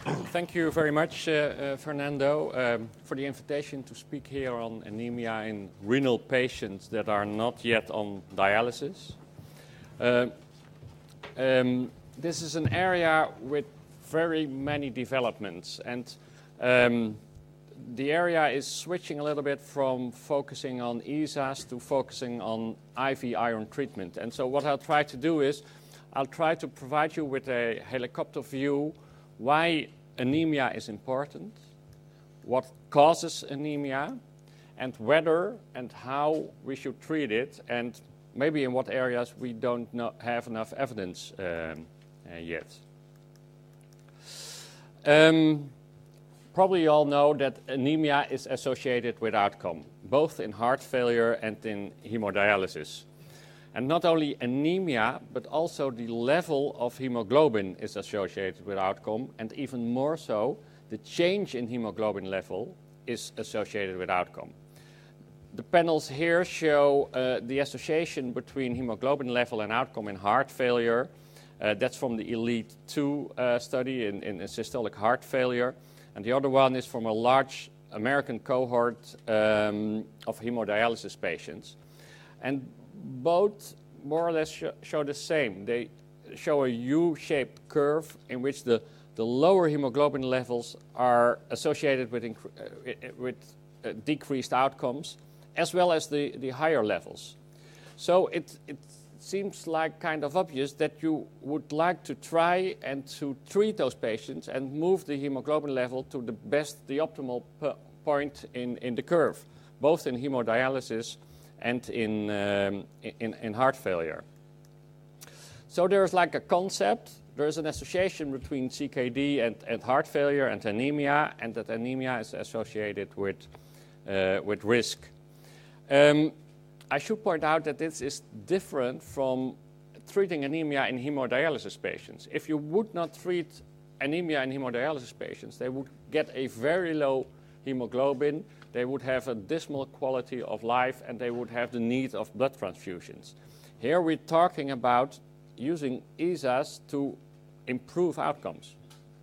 Thank you very much, Fernando, for the invitation to speak here on anemia in renal patients that are not yet on dialysis. This is an area with very many developments, and the area is switching a little bit from focusing on ESAs to focusing on IV iron treatment. And so what I'll try to do is I'll try to provide you with a helicopter view why anemia is important, what causes anemia, and whether and how we should treat it, and maybe in what areas we don't have enough evidence yet. Probably you all know that anemia is associated with outcome, both in heart failure and in hemodialysis. And not only anemia, but also the level of hemoglobin is associated with outcome, and even more so, the change in hemoglobin level is associated with outcome. The panels here show the association between hemoglobin level and outcome in heart failure. That's from the ELITE II study in systolic heart failure. And the other one is from a large American cohort of hemodialysis patients. And both more or less show the same. They show a U-shaped curve in which the lower hemoglobin levels are associated with decreased outcomes, as well as the higher levels. So it seems like kind of obvious that you would like to try and to treat those patients and move the hemoglobin level to the optimal point in the curve, both in hemodialysis and in heart failure. So there's like a concept, there's an association between CKD and heart failure and anemia, and that anemia is associated with risk. I should point out that this is different from treating anemia in hemodialysis patients. If you would not treat anemia in hemodialysis patients, they would get a very low hemoglobin, they would have a dismal quality of life, and they would have the need of blood transfusions. Here we're talking about using ESAs to improve outcomes.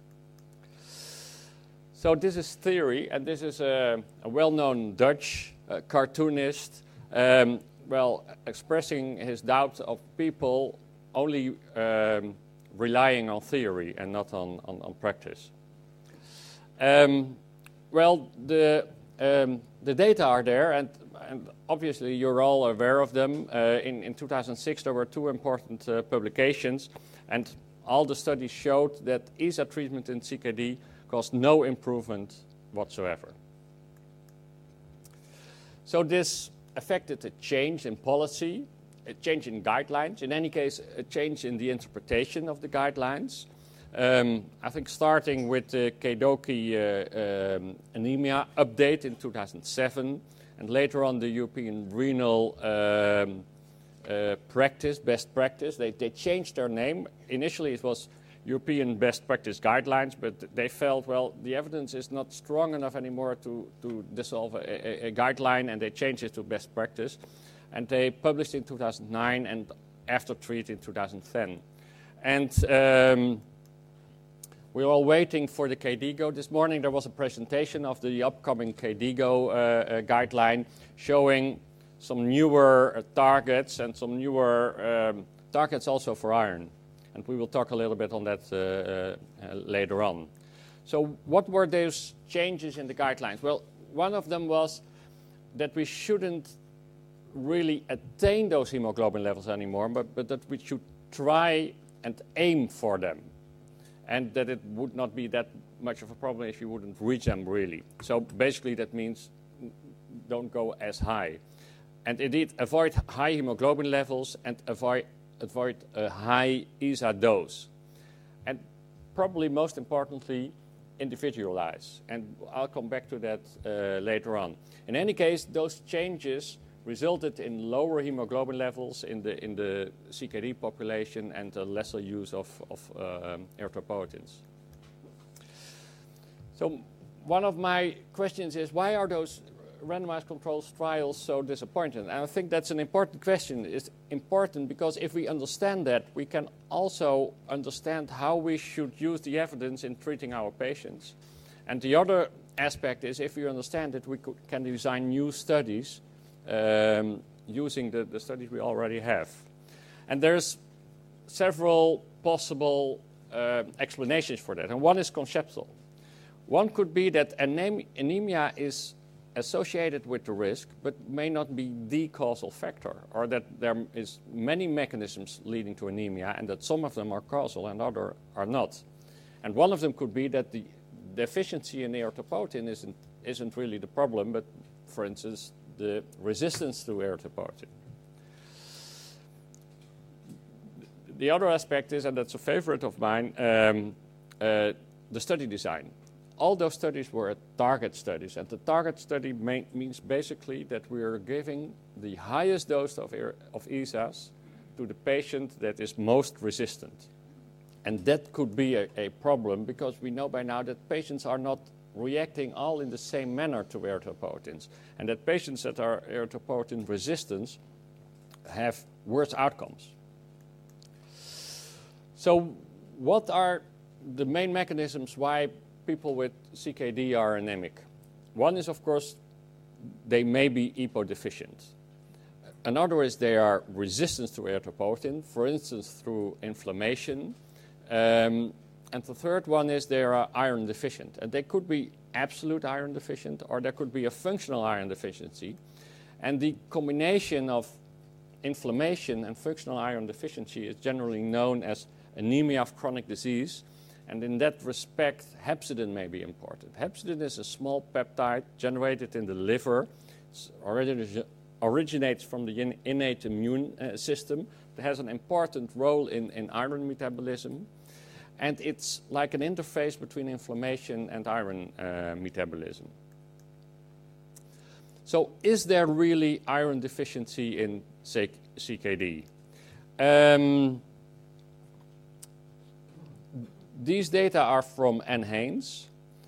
So this is theory, and this is a well-known Dutch cartoonist, expressing his doubts of people only relying on theory and not on practice. The data are there, and obviously you're all aware of them. In 2006, there were two important publications, and all the studies showed that ESA treatment in CKD caused no improvement whatsoever. So this affected a change in policy, a change in guidelines, in any case, a change in the interpretation of the guidelines. I think starting with the KDOQI anemia update in 2007, and later on the European Renal Best Practice. They changed their name. Initially it was European Best Practice Guidelines, but they felt, well, the evidence is not strong enough anymore to dissolve a guideline, and they changed it to Best Practice. And they published in 2009 and after treat in 2010. And we're all waiting for the KDIGO. This morning there was a presentation of the upcoming KDIGO guideline showing some newer targets and some newer targets also for iron. And we will talk a little bit on that later on. So what were those changes in the guidelines? Well, one of them was that we shouldn't really attain those hemoglobin levels anymore, but that we should try and aim for them. And that it would not be that much of a problem if you wouldn't reach them really. So basically that means don't go as high. And indeed, avoid high hemoglobin levels and avoid a high ESA dose. And probably most importantly, individualize. And I'll come back to that later on. In any case, those changes resulted in lower hemoglobin levels in the CKD population and a lesser use of erythropoietins. So one of my questions is, why are those randomized controlled trials so disappointing? And I think that's an important question. It's important because if we understand that, we can also understand how we should use the evidence in treating our patients. And the other aspect is if we understand it, we can design new studies using the studies we already have. And there's several possible explanations for that, and one is conceptual. One could be that anemia is associated with the risk, but may not be the causal factor, or that there is many mechanisms leading to anemia, and that some of them are causal and others are not. And one of them could be that the deficiency in erythropoietin isn't really the problem, but, for instance, the resistance to erythropoietin. The other aspect is, and that's a favorite of mine, the study design. All those studies were target studies, and the target study means basically that we are giving the highest dose of ESAs to the patient that is most resistant. And that could be a problem because we know by now that patients are not reacting all in the same manner to erythropoietins, and that patients that are erythropoietin resistant have worse outcomes. So what are the main mechanisms why people with CKD are anemic? One is, of course, they may be EPO deficient. Another is they are resistant to erythropoietin, for instance, through inflammation. And the third one is they are iron deficient. And they could be absolute iron deficient, or there could be a functional iron deficiency. And the combination of inflammation and functional iron deficiency is generally known as anemia of chronic disease. And in that respect, hepcidin may be important. Hepcidin is a small peptide generated in the liver. It originates from the innate immune system. It has an important role in iron metabolism. And it's like an interface between inflammation and iron metabolism. So is there really iron deficiency in CKD? These data are from NHANES,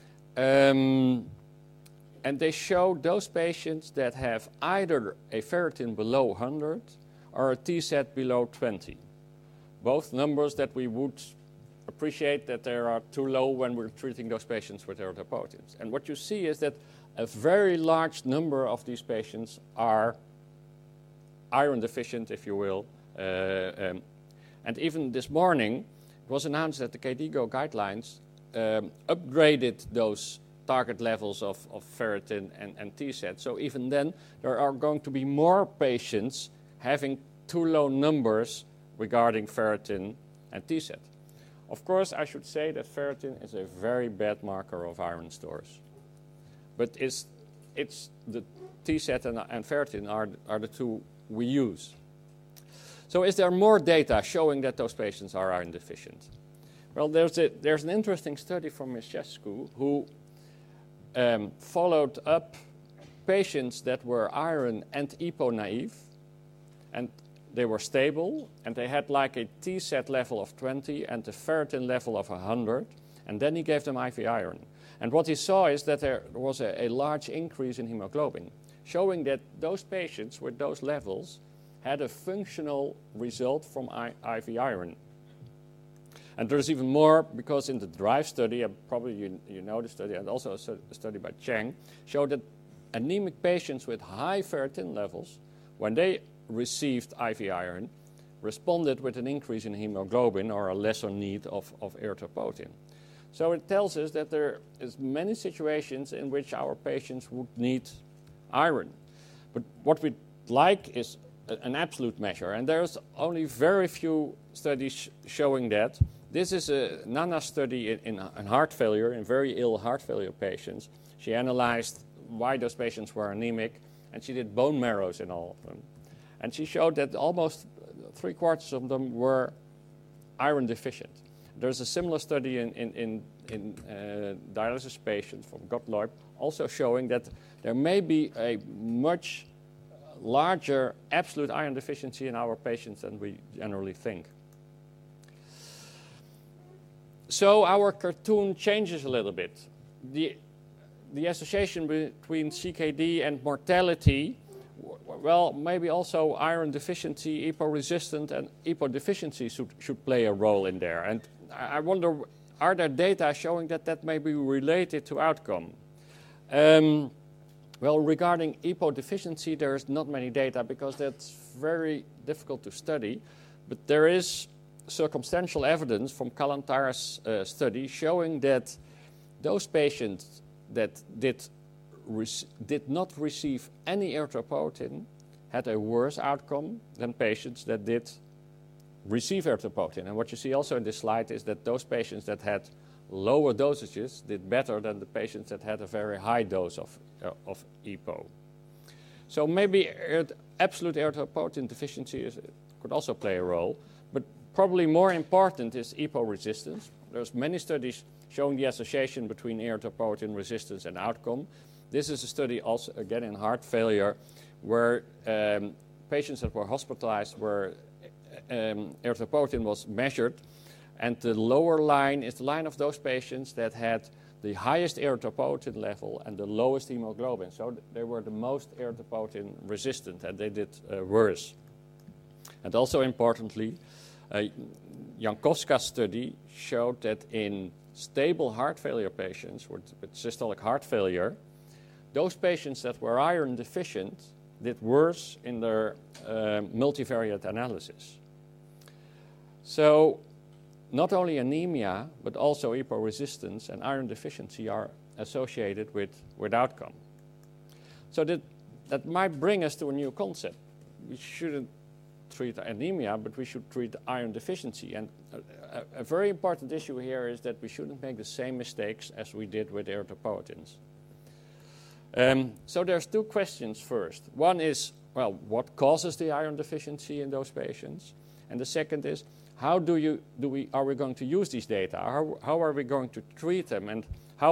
and they show those patients that have either a ferritin below 100 or a TSAT below 20. Both numbers that we would appreciate that they are too low when we're treating those patients with erythropoietins. And what you see is that a very large number of these patients are iron deficient, if you will. And even this morning, it was announced that the KDIGO guidelines upgraded those target levels of ferritin and TSAT. So even then, there are going to be more patients having too low numbers regarding ferritin and TSAT. Of course, I should say that ferritin is a very bad marker of iron stores. But it's the TSAT and ferritin are the two we use. So is there more data showing that those patients are iron deficient? Well, there's an interesting study from Mișescu who followed up patients that were iron and EPO naive, and they were stable, and they had like a TSAT level of 20 and a ferritin level of 100, and then he gave them IV iron. And what he saw is that there was a large increase in hemoglobin, showing that those patients with those levels had a functional result from IV iron. And there's even more, because in the DRIVE study, and probably you know the study, and also a study by Cheng, showed that anemic patients with high ferritin levels, when they received IV iron, responded with an increase in hemoglobin or a lesser need of erythropoietin. So it tells us that there is many situations in which our patients would need iron. But what we'd like is an absolute measure, and there's only very few studies showing that. This is a Nana study in heart failure, in very ill heart failure patients. She analyzed why those patients were anemic, and she did bone marrows in all of them. And she showed that almost 3/4 of them were iron deficient. There's a similar study in dialysis patients from Gottlob, also showing that there may be a much larger absolute iron deficiency in our patients than we generally think. So our cartoon changes a little bit. the association between CKD and mortality, well, maybe also iron deficiency, EPO-resistant, and EPO-deficiency should play a role in there. And I wonder, are there data showing that that may be related to outcome? Well, regarding EPO-deficiency, there's not many data because that's very difficult to study. But there is circumstantial evidence from Kalantara's study showing that those patients that did not receive any erythropoietin had a worse outcome than patients that did receive erythropoietin. And what you see also in this slide is that those patients that had lower dosages did better than the patients that had a very high dose of EPO. So maybe absolute erythropoietin deficiency could also play a role, but probably more important is EPO resistance. There's many studies showing the association between erythropoietin resistance and outcome. This is a study also, again, in heart failure, where patients that were hospitalized where erythropoietin was measured, and the lower line is the line of those patients that had the highest erythropoietin level and the lowest hemoglobin. So they were the most erythropoietin resistant, and they did worse. And also importantly, Jankowska's study showed that in stable heart failure patients with systolic heart failure, those patients that were iron deficient did worse in their multivariate analysis. So not only anemia, but also EPO resistance and iron deficiency are associated with outcome. So that might bring us to a new concept. We shouldn't treat anemia, but we should treat iron deficiency. And a very important issue here is that we shouldn't make the same mistakes as we did with erythropoietins. So there's two questions first. One is, well, what causes the iron deficiency in those patients? And the second is, how are we going to use these data? How are we going to treat them? And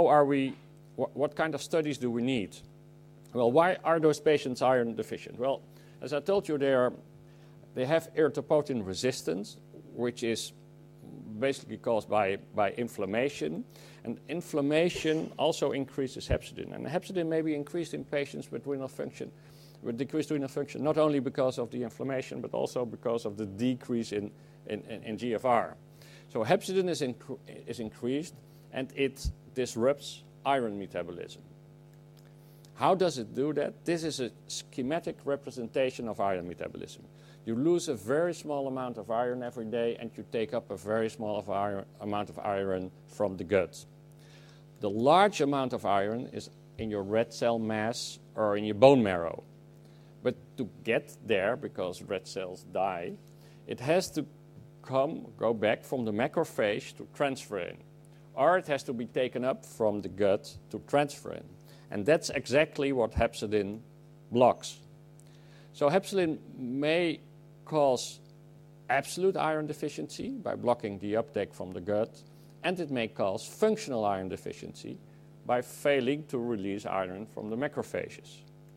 what kind of studies do we need? Well, why are those patients iron deficient? Well, as I told you, they have erythropoietin resistance, which is basically caused by inflammation. And inflammation also increases hepcidin. And hepcidin may be increased in patients with decreased renal function, not only because of the inflammation, but also because of the decrease in GFR. So hepcidin is increased, and it disrupts iron metabolism. How does it do that? This is a schematic representation of iron metabolism. You lose a very small amount of iron every day, and you take up a very small amount of iron from the gut. The large amount of iron is in your red cell mass or in your bone marrow. But to get there, because red cells die, it has to go back from the macrophage to transferrin, or it has to be taken up from the gut to transferrin. And that's exactly what hepcidin blocks. So hepcidin may cause absolute iron deficiency by blocking the uptake from the gut, and it may cause functional iron deficiency by failing to release iron from the macrophages.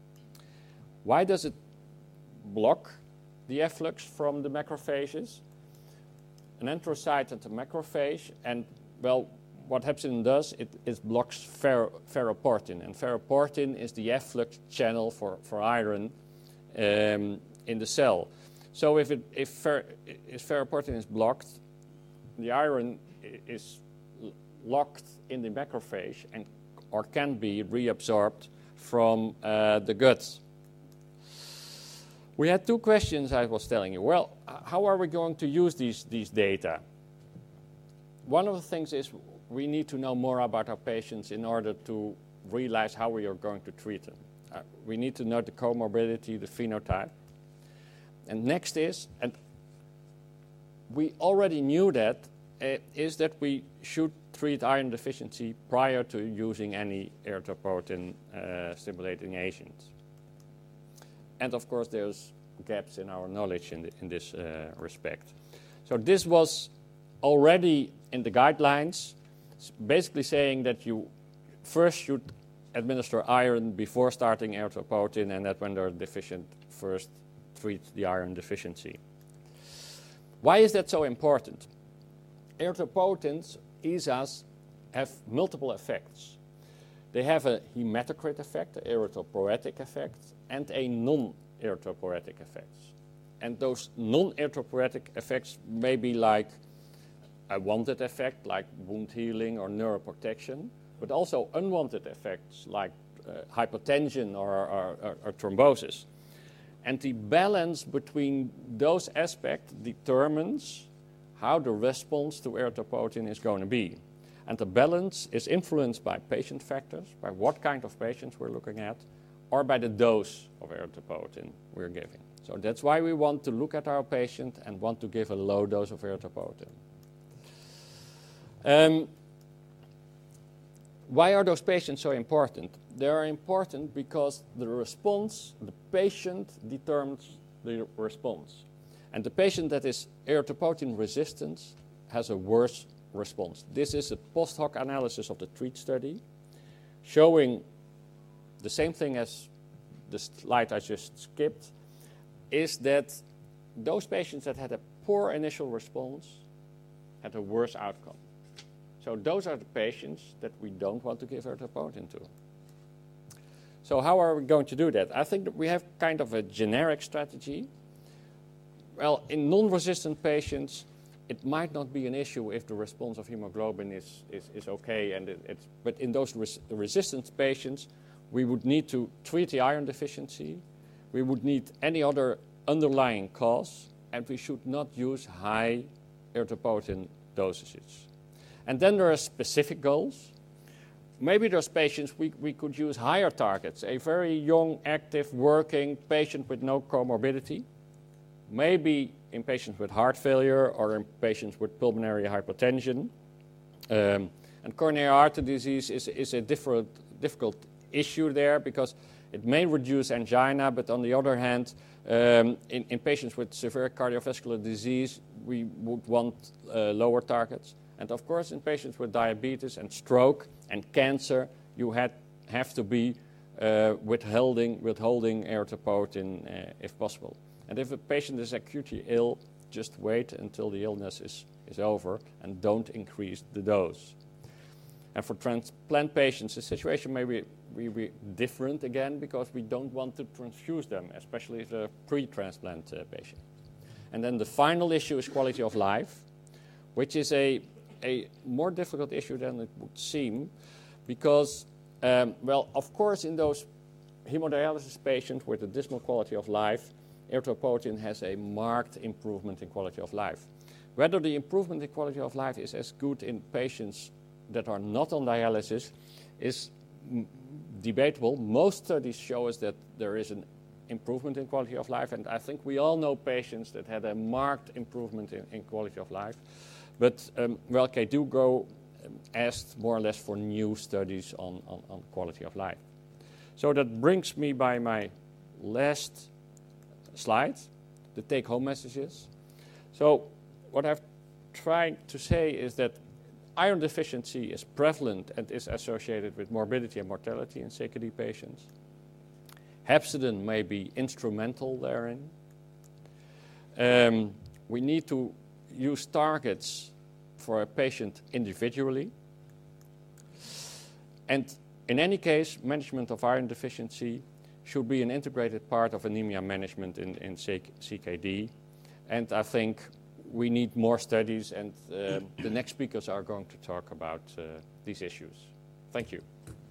Why does it block the efflux from the macrophages? An enterocyte at the macrophage, and well, what hepcidin does, it blocks ferroportin, and ferroportin is the efflux channel for iron in the cell. So if ferroportin is blocked, the iron is locked in the macrophage or can be reabsorbed from the gut. We had two questions I was telling you. Well, how are we going to use these data? One of the things is we need to know more about our patients in order to realize how we are going to treat them. We need to know the comorbidity, the phenotype. And next is, and we already knew that, is that we should treat iron deficiency prior to using any erythropoietin stimulating agents. And of course, there's gaps in our knowledge in this respect. So this was already in the guidelines, basically saying that you first should administer iron before starting erythropoietin, and that when they're deficient, first treat the iron deficiency. Why is that so important? Erythropoietins, ESAs, have multiple effects. They have a hematocrit effect, an erythropoietic effect, and a non-erythropoietic effect. And those non-erythropoietic effects may be like a wanted effect, like wound healing or neuroprotection, but also unwanted effects like hypotension or thrombosis. And the balance between those aspects determines how the response to erythropoietin is going to be. And the balance is influenced by patient factors, by what kind of patients we're looking at, or by the dose of erythropoietin we're giving. So that's why we want to look at our patient and want to give a low dose of erythropoietin. Why are those patients so important? They are important because the response, the patient determines the response. And the patient that is erythropoietin resistant has a worse response. This is a post hoc analysis of the TREAT study showing the same thing as the slide I just skipped, is that those patients that had a poor initial response had a worse outcome. So those are the patients that we don't want to give erythropoietin to. So how are we going to do that? I think that we have kind of a generic strategy. Well, in non-resistant patients, it might not be an issue if the response of hemoglobin is okay. But in those resistant patients, we would need to treat the iron deficiency. We would need any other underlying cause. And we should not use high erythropoietin dosages. And then there are specific goals. Maybe those patients, we could use higher targets. A very young, active, working patient with no comorbidity. Maybe in patients with heart failure or in patients with pulmonary hypertension. And coronary artery disease is a difficult issue there because it may reduce angina, but on the other hand, in patients with severe cardiovascular disease, we would want lower targets. And of course, in patients with diabetes and stroke and cancer, you have to be withholding erythropoietin if possible. And if a patient is acutely ill, just wait until the illness is over and don't increase the dose. And for transplant patients, the situation may be different again because we don't want to transfuse them, especially if they're pre-transplant patient. And then the final issue is quality of life, which is a more difficult issue than it would seem because, well, of course, in those hemodialysis patients with a dismal quality of life, erythropoietin has a marked improvement in quality of life. Whether the improvement in quality of life is as good in patients that are not on dialysis is debatable. Most studies show us that there is an improvement in quality of life, and I think we all know patients that had a marked improvement in quality of life. But, well, KDIGO asked more or less for new studies on quality of life. So that brings me by my last slide, the take-home messages. So what I've tried to say is that iron deficiency is prevalent and is associated with morbidity and mortality in CKD patients. Hepcidin may be instrumental therein. We need to use targets for a patient individually. And in any case, management of iron deficiency should be an integrated part of anemia management in CKD. And I think we need more studies, and the next speakers are going to talk about these issues. Thank you.